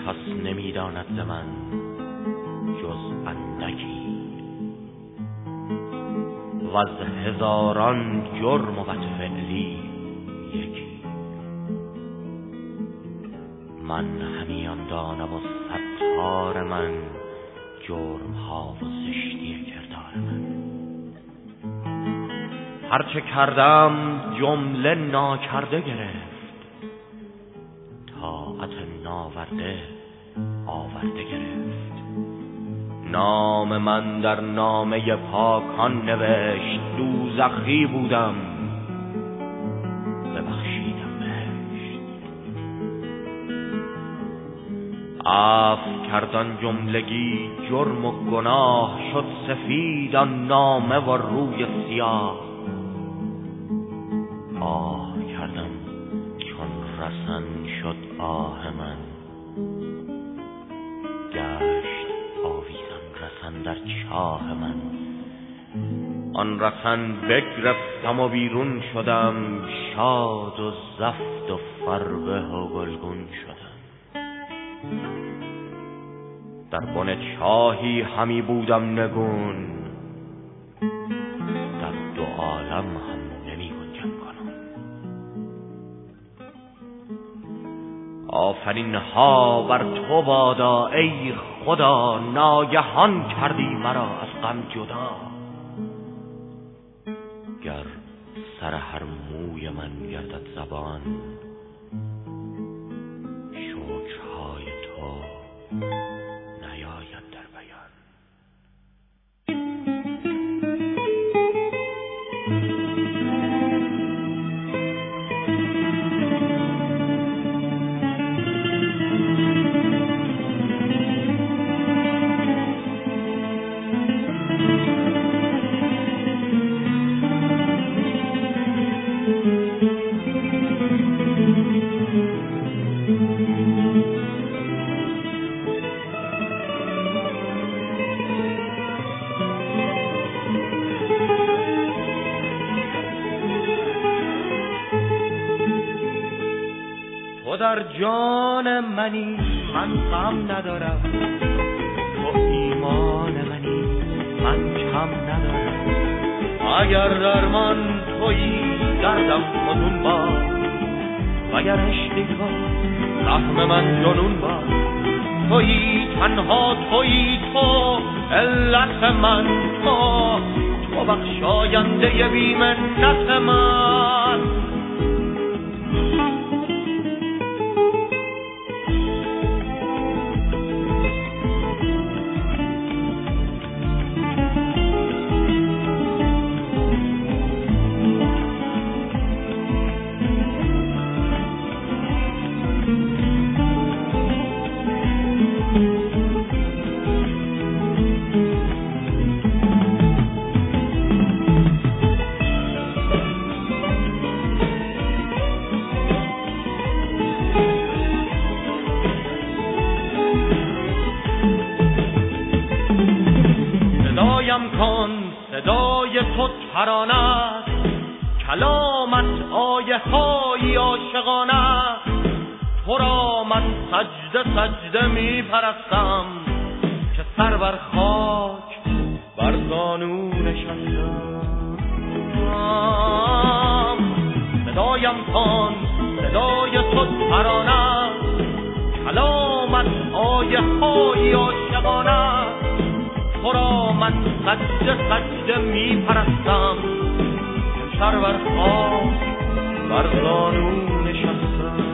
کس نمیداند ز من جز اندکی، و از هزاران جرم و بدفعلی یکی. من همیان دانم و ستار من جرم ها و زشتی کردار من. هرچه کردم جمله ناکرده گرفت، طاعت ناورده آورده گرفت. نام من در نامه پاکان نوشت، دوزخی بودم ببخشیدم بهشت. عفو کردن جملگی جرم و گناه، شد سفید آن نامه و روی سیاه. آه کردم چون رسن شد آه من، گشت آویزان رسن در چاه من. آن رسن بگرفتم و بیرون شدم، شاد و زفت و فربه و گلگون شدم. در بن چاهی همی بودم نگون، در دو عالم هم نمی گنجم کنم. آفرین ها بر تو بادا ای خدا، ناگهان کردی مرا از غم جدا. گر سر هر موی من گردد زبان، شکرهای تو نیاید در بیان. تو در جان منی من غم ندارم، تو ایمان منی من کم ندارم. اگر درمان تویی دردم فزون باد، وگر عشقی تو رحم من جنون باد. تویی تنها تویی تو علت من، تو بخشاینده بی منت من. کن صدای تو ترانه است، کلامت آیه های عاشقانه است. تو را من سجده می پرستم، که سر بر خاک بر زانو نشستم. صدایم کن صدای تو ترانه است، کلامت آیه های عاشقانه است. تو را من سجده می پرستم، که سر بر خاک بر زانو نشستم.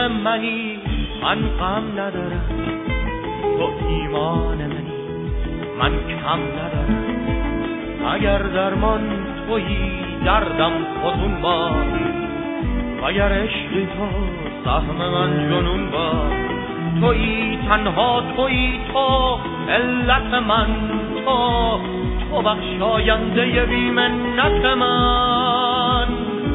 منی من غم ندارم، تو ایمان منی من کم ندارم. اگر درمان تویی دردم خودون باد، اگر عشقی تو سهم من جنون باد، تویی تنها، تویی تو علت من، تو بخشاینده بی منت من.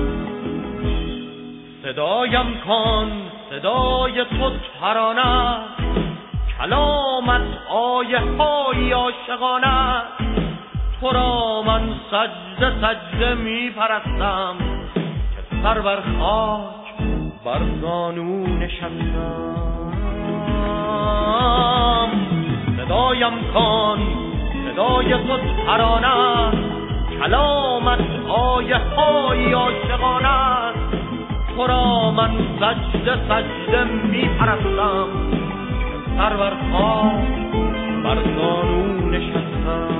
صدایم کن، صدای تو ترانه، کلامت آیه های عاشقانه. تو را من سجده سجده می پرستم، که سر بر خاک بر زانو نشستم. صدایم کن، صدای تو ترانه، کلامت آیه های عاشقانه. تو را من سجده سجده می پرستم، که سر بر خاک بر زانو نشستم.